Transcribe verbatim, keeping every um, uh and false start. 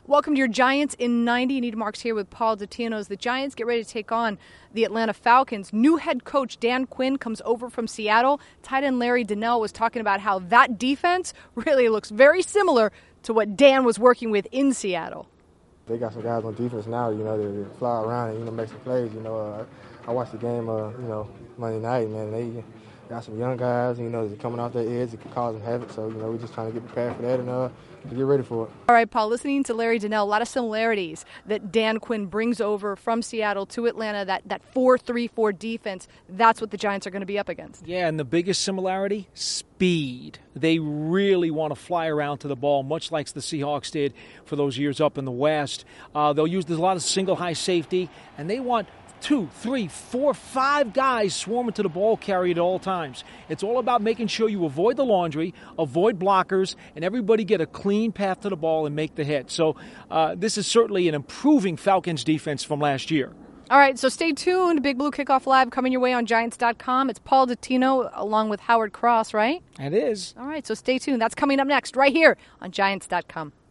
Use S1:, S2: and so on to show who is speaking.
S1: Welcome to your Giants in ninety. Anita Marks here with Paul Dottino. As the Giants get ready to take on the Atlanta Falcons, new head coach Dan Quinn comes over from Seattle. Tight end Larry Donnell was talking about how that defense really looks very similar to what Dan was working with in Seattle.
S2: They got some guys on defense now, you know, that fly around and, you know, make some plays. You know, uh, I watched the game, uh, you know, Monday night, man. They got some young guys, you know, that are coming off their edge that can cause them havoc. So, you know, we're just trying to get prepared for that and uh, get ready for it.
S1: All right, Paul, listening to Larry Donnell, a lot of similarities that Dan Quinn brings over from Seattle to Atlanta, that, that four three four defense. That's what the Giants are going to be up against.
S3: Yeah, and the biggest similarity, speed. They really want to fly around to the ball, much like the Seahawks did for those years up in the West. Uh, they'll use there's a lot of single high safety, and they want two, three, four, five guys swarming to the ball carrier at all times. It's all about making sure you avoid the laundry, avoid blockers, and everybody get a clean path to the ball and make the hit. So uh, this is certainly an improving Falcons defense from last year.
S1: All right, so stay tuned. Big Blue Kickoff Live coming your way on Giants dot com. It's Paul Dottino along with Howard Cross, right?
S3: It is.
S1: All right, so stay tuned. That's coming up next right here on Giants dot com.